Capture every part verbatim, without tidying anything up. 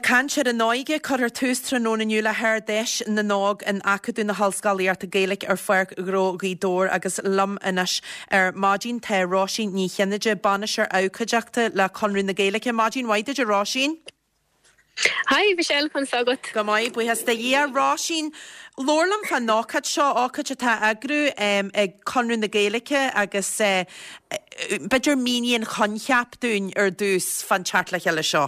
cantir an náige chu ar tústra nó na nniuúla thir deis na nág an acadú na hallscalaíart a géalaigh ar fearc grógaí dór agus lam inis ar mádín te Ráisín ní cheanide banisir aucadeachta le conrún na géalaigh mádín waide de Ráisín. Hi, Michelle, pan sagat. Go mai, buhas da dhé Ráisín. Lorlam fan nácad seo ácad atá agrú um, ag conrún na géalaigh agus uh, beidir míníon choncheap dún ar dús fan chartlach eile seo.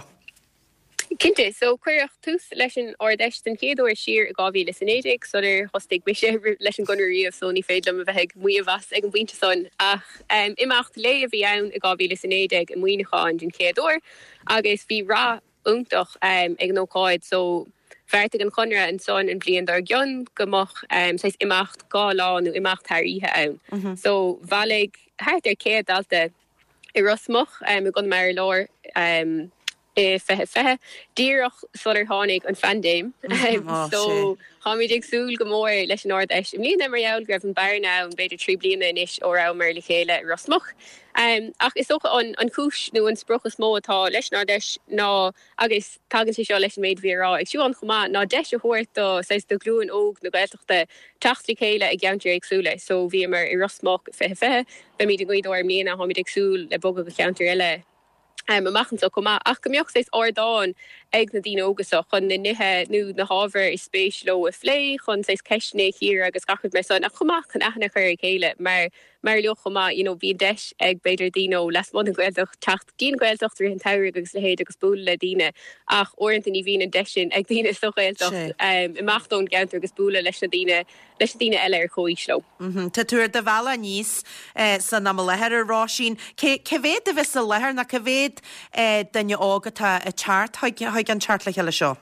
Kinte, so cuireach tús leis an ordeist an chéadúir siar a gábhí leis an éideag, so ir hostig bise leis an gonaríomh so ní féadlam a bheith muomhas ag an bhainte son ach um, imacht le a bhí ann a gábhí leis an éideag an muoineáin den chéadúir agus bhí rá úntaach um, ag nócáid so Vertig an chunra an son an blian dar gion gomach um, seis imacht gá láú imacht tar ihe ann. Mm-hmm. So valig hart er céad dalta i rosmach um, a gon mar lór um, e fehe fehe dierach solar hánig an fandéim. Mm-hmm. um, so Hamid ag súl gomór leis an ord eis. Mlíon mar jaul gref an barna an beidir trí bliana inis ó ra mar le chéile rosmach. Um, ach is ook an, an cúis nó an spruchas mó atá leis ná deis ná agus tagan sé seo leis an méid bhírá. Ag siú an chumá ná deis a thuirt do seis do glúan óg na gailteachta tachtli chéile ag geantir ag súla. So bhí mar i rosmach fehe fehe, be míid a gcuidóir mlíana a hamid ag súl le bogad go geantir eile. Um, a machan so cumá ach gomioch seis ordáin ag na dtíine ógasach chun na nithe nó na hábhar is spéis lo a phlé chun seis ceisna hir agus gachud mar son a chumach chun aithna chuir chéile mar mar leo chumá you know bhí deis ag beidir dino les mod an gweildoch tacht dín gweildoch trí an tair agus le héad agus búla le díine ach orintanta ní bhín an deisin ag díine so gweildoch um, i machtón geantar agus búla leis na díine leis na díine eile ar chóíslo. Mhm. Tá túir de bhela níos eh, san am lehar ar Ráisín. Cevéad a bheits a lehar na cevéad eh, danne ágatá a chart haig an chart le heile seo.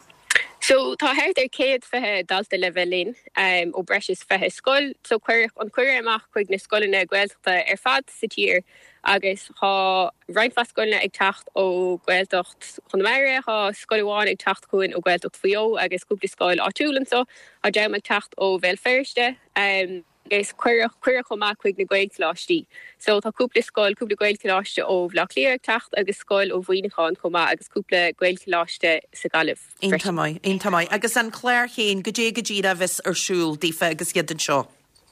So tá heir ar céad fethe dalta le bhelín um, ó breis fethe scoil, so cuir an cuir amach chuig na scoilna gweilta ar fad sa tír agus há reinfa scoilna ag tacht ó gweiltocht chun meire há scoilháin ag tacht chuin ó gweiltocht fao agus cúpla scoil átúlan so a deim tacht ó bhil firste um, agus cuir cuir chumach chuig na gweiltláistí. So tá cúpla scoil cúpla gweiltláiste ó bhlachlíar tacht agus scoil ó bhuiineáin chumá agus cúpla gweiltláiste sa galibh. Einta mai, einta mai. Agus an Claire chéin go dé go ddíra bheits ar siúl dífa agus ghead an seo.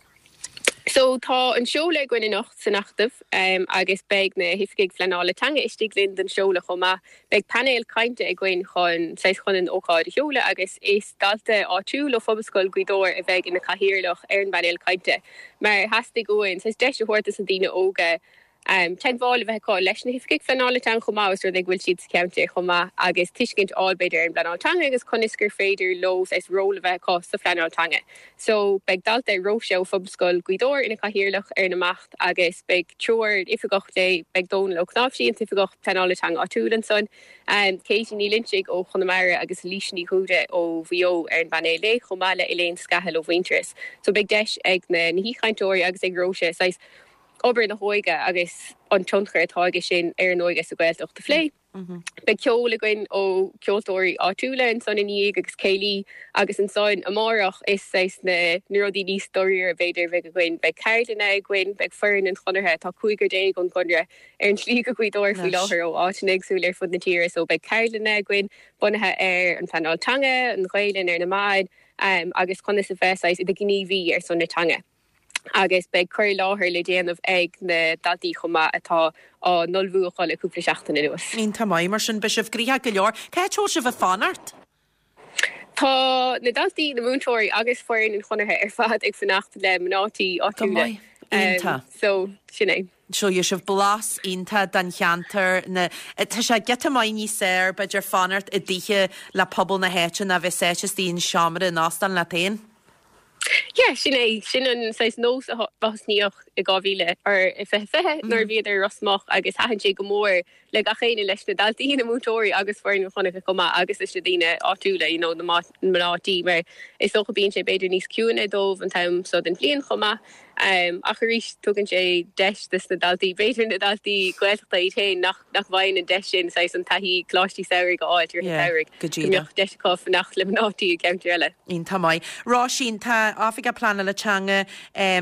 So tá an seola gine nacht sa nachtamh um, agus beag na hifigig flanála tanga istí glyn den seola chumá beag panel cainte ag gine chun seis chun an ócáid a seola agus is dalta átúil ó fobascoil guidóir a bheith in na cahíirlach ar an panel cainte. Mar hastig goin, seis deis a chuirtas an dína óga Um, ten bháil bheith cá leis na hifigig flanála tanga chumá gus ag bhfuil siad ceantar chumá agus tuiscint áil beidir an flanála tanga agus conisgur féidir lós is róla bheith cá sa flanála tanga. So beag dalta róise ó fobascoil guidóir ina cahíirlach ar na macht agus beag trúir ifigocht le beag dóna le cnáfsí an ifigocht flanála tanga átúlan son um, Katie ní linsigh ó chunamara agus lísní chuúde ó bhío ar an banné le chumá le iléon scahel ó bhainteras. So beag deis ag na híchaintóir agus ag róise sais ober na hoige agus an tionchar atáige sin ar an óige sa gweiltocht de phlé. Mm-hmm. Be ceola gin ó ceoltóirí átúla an son iníag agus céilí agus an son amárach is seis na neurodí ní stoíir a bhéidir bheith a gin be cairlana gin be fearn an chonarthe tá chuigur dé gon chunre ar an slí go chuidóir fao láthir ó áitinig súil ar fud na tíre so be cairlana gin bunathe ar an flanáiltanga an ghailinn ar na maid um, agus chuna sa bheitsáis i d gníomhí ar son na tanga. Agus beag chuir láthir le déanamh ag na daltaí chumá atá á nolbhuaáil le cúpla seachtain in nuas. Ínta mai mar sin bisibh gríthe go leor. Cé tó se bheith fanart? Tá na daltaí na múntóirí agus foiinn an chunarthe ar fad ag fannacht le mnátí átúla. Ínta. So sinné. Seo je sibh blas ínta den cheantar na tá sé get mai ní séir beidir fanart i ddíthe le pobl na héitin a bheith séitis tíon seamara in nástan le tain. Yeah, sin é sin an seis nós a bhasníoch i gáhíle ar i fe fethe nar bhíidir rosmach agus hahann sé go mór le a chéine leis na daltaí na mútóirí agus foiinn chuna comá agus is na daine átúla you know, na mátí mar is socha bíonn sé beidir níos ciúna dómh an tam so den blion chumá um, a chuéis tugann sé deis dus na daltaí beidir na daltaí gweilta i té nach nach bhain an deis sin seis an taihí chlátí saoir go áid ar saoir gomiocht deisá nach le mnátí a ceantar eile. Ínta mai. Ráisín tá áfik a plana le teanga um,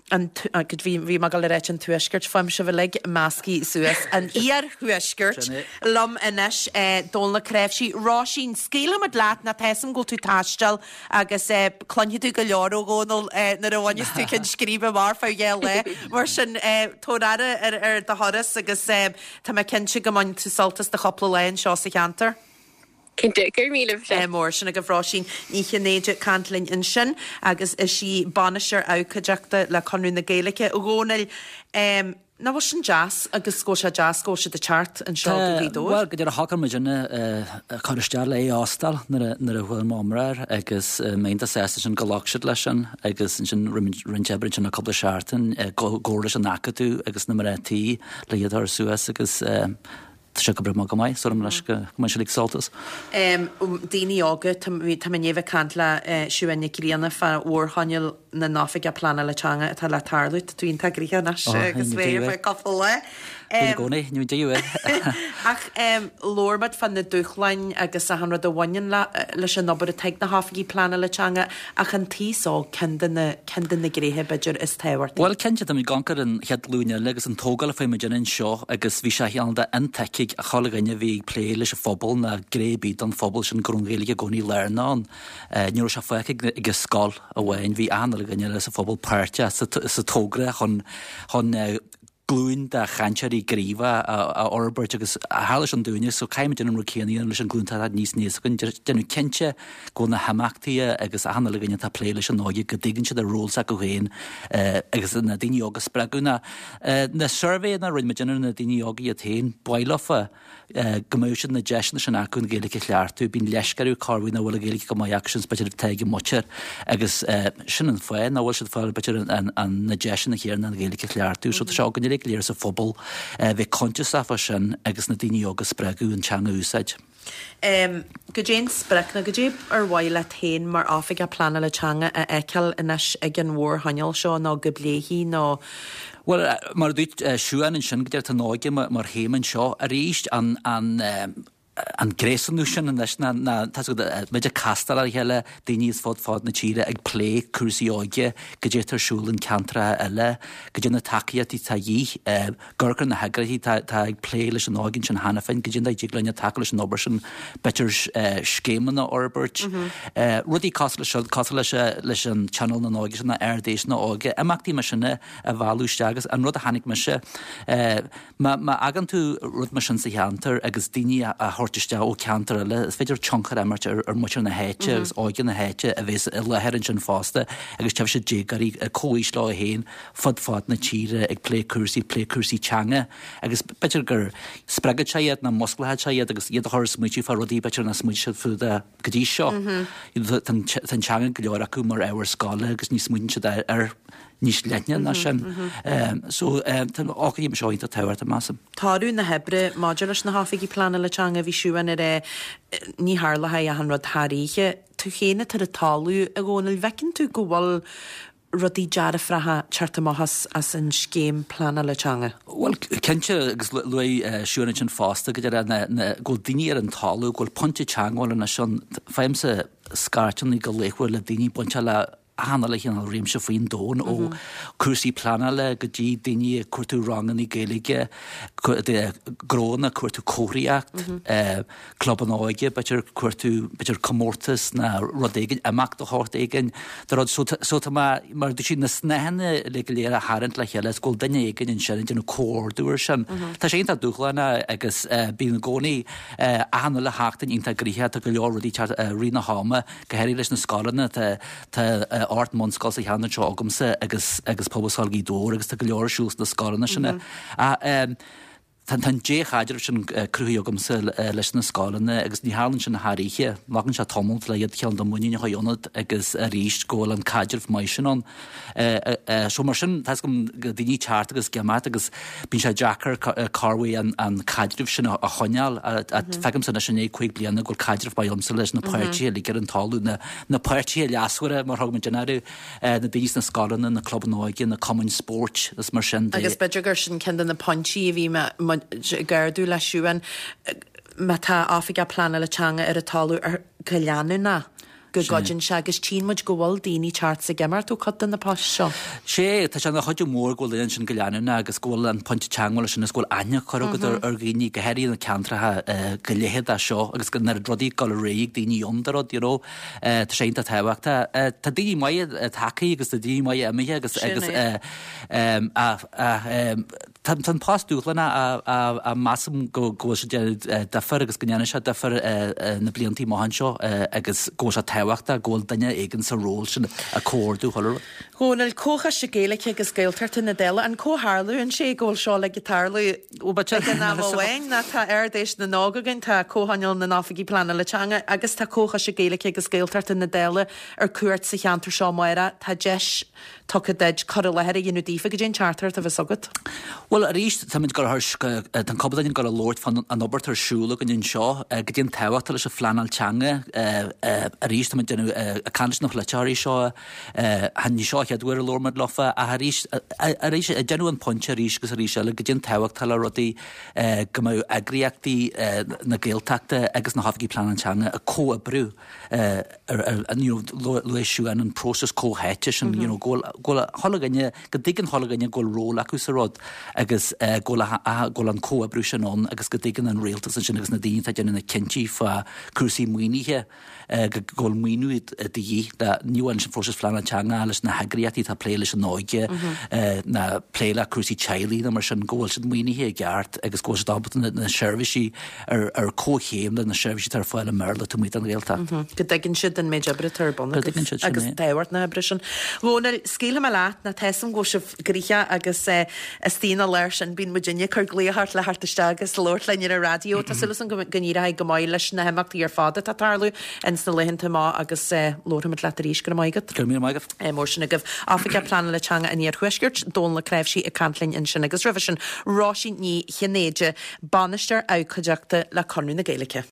an go bhí mag le réit an tuisgurt fáim se bhfuil máscí suas an ar thuisgurt lom inis dóna créibhsí rásín scéile mad leat na team go tú táistal agus cloinne tú go leoró ggónal na bhhaine tú cin scríbe mar fá ggé le mar sin tóráire ar ar de thoras agus tá cinse go main tú saltas de chopla lein seo sa cheantar. Cinnte gur míle mór sin a go bhrásin ní chinnéide cantlinn in sin agus is si banisteir ácadeachta le conú na Gaeilge ó ggónail na bhar sin jazz agus scó se jazz scó se de chart an seo go bhídó. Well go dtí a hacan me sinna choristeir le ástal nar a bhfuil mámrair agus ménta sésta sin goláisiid lei sin agus sin rinsebriid sin na coppla seaartain ggóir an acatú agus na martí le iad ar suas agus se go bre go mai so leis go se lig saltas. Daoine ága tá néomh cant le siúine cíanana fa uorthainil na náfiige plana letanga atá le tarlút tú ínta gríthe nas agus bhéir coppla le. Gcónaí nú déú ach lórbad fan na dúchlein agus a hanrad a bhain leis an nobar a teag na háfaí plana letanga ach an tíá cean na gréthe beidir is tehhart. Well cente am gancar an cheadlúne legus an tógal a féime an seo agus bhí se heananta anteigh a chalaganne bhí lé leis a fphobal na grébí an fphobal sin grúngéige gcóí learnán nuair se feice gus scáil a bhhain bhí anla ganne leis a fphobal páirte sa tógra chun glún de chanseí gríomh a orbert agus a hálas an dúine so caiimi den an rucéíon leis an glúnta níos níos gon denú cinse go na haachtaí agus anla ganne tá plé leis an náide go dgann se de rósa go héin agus na daine agus spreúna na survé na roiid me denar na daine ágaí a tain bailefa gomúsin na deisna sin aún géalacha leartú bín leiscarú carhúin na bhfuil géalacha go mai actions beidir teige muir agus sin an foiin na bhfuil si fáil beidir an na deisna chéar na géalacha leartú so se gan léir sa fphobal bheith conte safa sin agus na daine agus spreú an teanga úsáid. Go dé sprec na go dé ar bhhaile tain mar áfik a plana letanga a eiceil inis ag an mhór haneal seo ná go bléhí ná. Well mar dút siúan in sin godir tá náige mar héman seo a ríist an an an grésanú sin an leis na méidir castal ar heile daoine fád fád na tíre ag plé cuasaí áige go dé tarsúlan cantra eile go dé na takeíatí tá dhí gurcan na hegraí tá ag plé leis an áginn sin hena féin go dé ag leine take leis an obair sin betir scéman na orbert rudí cas leis leis an channel na áige sin na airdéis na áige amachtaí me sinna a bhúiste agus an rud a hanig me se má agan tú rud me sin sa cheantar agus daoine a hortiste ó cantar le féidir chonchar emmert ar muir na héite agus áigen na héite a bhés lehéann sin fásta agus teh sé dégarí a cóís lá a héin fod fád na tíre ag plécursaí plécursaí teanga agus beidir gur spregad séiad na mosclaid séiad agus iad thir smuitií far rodí beidir na smuiti fuda godí seo tan teanga go leor acu mar éhar scála agus ní smuin se ar níos leitne na sin so áí me seoint a tehhar a massam. Táú na hebre máidir leis na háfií plana letanga bhí siúan ar ní hálathe a an rud tharíe tú chéine tar a talú a ggónil vecinn tú go bhil rudí deara fratha chartamachas as an scéim plana letanga. Well cinse agus lu siúna sin fásta go go daine ar an talú ghil ponte teangáil na sin féimsa scartan í go léhfuil le daoine bonte le hanna le chéan réim se faoin dón ó cuasaí plana le go dtí daine cuairtú rangan í Gaeilge gróna cuairtú cóíocht club an áige beidir cuairtú beidir commórtas na rudéigen amach do háirt éigen so mar dú sin na snéhanna le go léir a háint le chéile ggóil daine éigen in sin den cóirúir sin. Tá sé inta dúchlanna agus bí na gcónaí a hanna le hátain inta gríthe go leorúí rina háma go heirí leis na scálanna art monscáil a cheanna seo agamsa agus agus pobáilí dór agus tá go leor siús na scálanna sinna. Tá tan dé chaidir sin cruúí agamsa leis na scálanna agus ní hálann sin na háíe, mágann se tomult le iad chean do muíine haionad agus a ríist ggóil an caidirh mai sin so mar sin tá gom daoine teart agus gemat agus bín sé Jackar carfu an caidirh sin a choneal a fegam san sin é chuig blianana ghil caidirh bailmsa leis na páirtí le gur an talú na páirtí leasúire mar thugman generú na daoine na scálanna na club náige na common sport is mar sin. Agus beidir gur sin cin na pontí a bhí gardú le siúan me tá áfik a plana letanga ar a talú ar go leanú na. go godin se agus tí muid gohfuil daoine teart sa gemar tú cad na pas seo. sé tá se na chuidir mór ggóil an sin goleanúna agus ggóil an pontinte teangáil sin na scóil aine chorugad ar gghíní go heirí na ceantrathe go léhead a seo agus go nar rodí gal réig daoineiondarrod díró tá sé ta tehaachta tá daoine mai takeí agus tá daoine mai amithe agus agus tan pásúchlanna a massam go go defar agus gnéine se defar na bliantí máhan seo agus go a tehaachta ggóil daine igen sa ról sin a cóirú choir. Gónal cócha se géalacha agus gailtarta na déile an cóthú an sé ggóil seo le gitarlaú bhhain na tá airdééis na nágagan tá cóhaneil na náfaí plana letanga agus tá cócha se géalacha agus gailtarta na déile ar cuairt sa cheantar seo maira tá deis tucha deid chu leheir dionú dífa go dén chartar a bheits agad. Well a ríist tá go an cobblainn go lord fan an obair tarsúla go dún seo go dtíon tehaachta leis a flanaltanga a ríist denú a can nach letearí seo han ní seo cheadúir a lormad lofa a ríis a ríis a genú an ponte ríis gus a rí le go dtíon tehaachta le rodí go mó agriíachtaí na ggéalteachta agus na hafgaí planantanga a có a brú leisú an an próses cóhéite sin ggóla holaganne go dtígan holaganne ggóil ról acu sa rod agus ggóla an có a brú sinón agus go dtígan an réaltas sin agus na daoine deanna na cintí fa crusaí muoinithe go ggóil muoinú dí níúin sin próses planantanga leis na hagriíachtaí tá pléile an náige na pléile crusaí Chalí na mar sin ggóil sin muoinithe gceart agus go dábata na serviceí ar cóchéim na serviceí tar fáil merla tú míid an réalta. Go daginn siad an méid ebre turbon agus déhhart na ebre sin. Bhna scéile me leat na team go sih gríe agus tína leir sin bín Virginia chu léhart le hartiste agus Lord lein ar a radio Tá sulas an gníire go maiid leis na heachtaí ar fáda tá tarlú ins na lehinnta má agus lóhamid le ríéis go maigad. Mí maigad. Mór sin agah Africa plan le teanga a níor chuisgurt dónla creibhsí a canlainn in sin agus rivisin rásí ní chinnéide banisteir áchadeachta le conú na Gaeilge.